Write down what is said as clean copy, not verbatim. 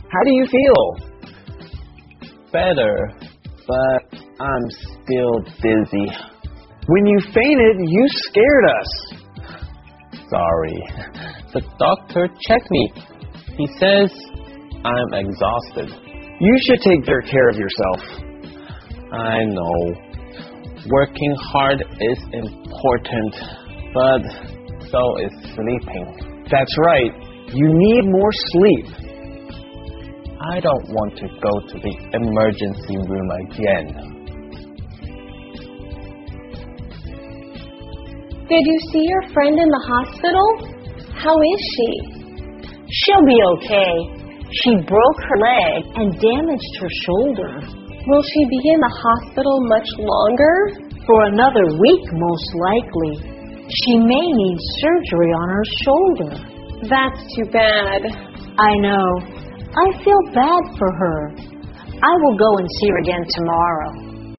How do you feel? Better, but I'm still dizzy. When you fainted, you scared us. Sorry. The doctor checked me. He says I'm exhausted. You should take better care of yourself. I know. Working hard is important, but so is sleeping. That's right. You need more sleep. I don't want to go to the emergency room again. Did you see your friend in the hospital? How is she? She'll be okay. She broke her leg and damaged her shoulder. Will she be in the hospital much longer? For another week, most likely. She may need surgery on her shoulder. That's too bad. I know. I feel bad for her. I will go and see her again tomorrow.